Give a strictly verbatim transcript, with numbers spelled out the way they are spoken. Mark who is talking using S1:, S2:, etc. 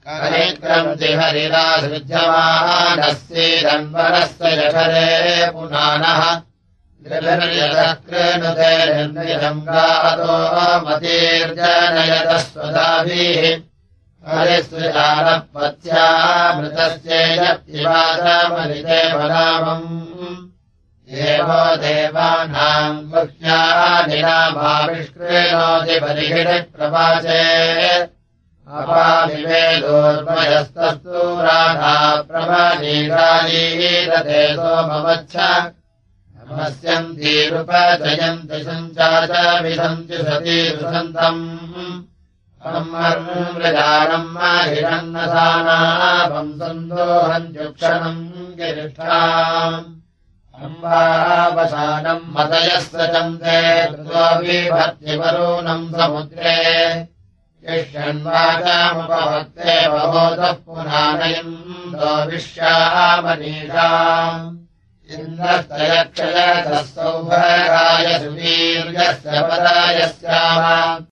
S1: हरिक्रन्ति हरिरासृज्यमानस्येदन्वरस्य जठरे पुनानः गृभिर्यतः कृणुते निर्निजम् गातो मतीर्जनयतः स्वदाभिः हरिसृजानः पत्यामृतस्येयप्तिवाचमलिते वनामम् देवो देवानाम् गुह्यानिनामाविष्कृणोति बलिहिणिः प्रवाचे अपामिवेदोर्मयस्तस्तूराधा प्रमनीरालीरते सोमवच्छ नमस्यन्तीरुपजयन्ति सञ्चाच विशन्ति सतीरुसन्तम् अम्मर्मृजानम् महिरन्नसानाभम् सन्दोहन्त्युक्षणम् गिरिष्ठाम् अम्बावसानम् मतयः सचन्ते त्वविभक्तिवरूणम् समुद्रे यष्यन्वाचामुपभक्ते बहोदः पुनानयन्तो विश्यामनीषाम् इन्द्रस्तयक्षयतः सौभगाय सुवीर्यस्य पदाय स्याम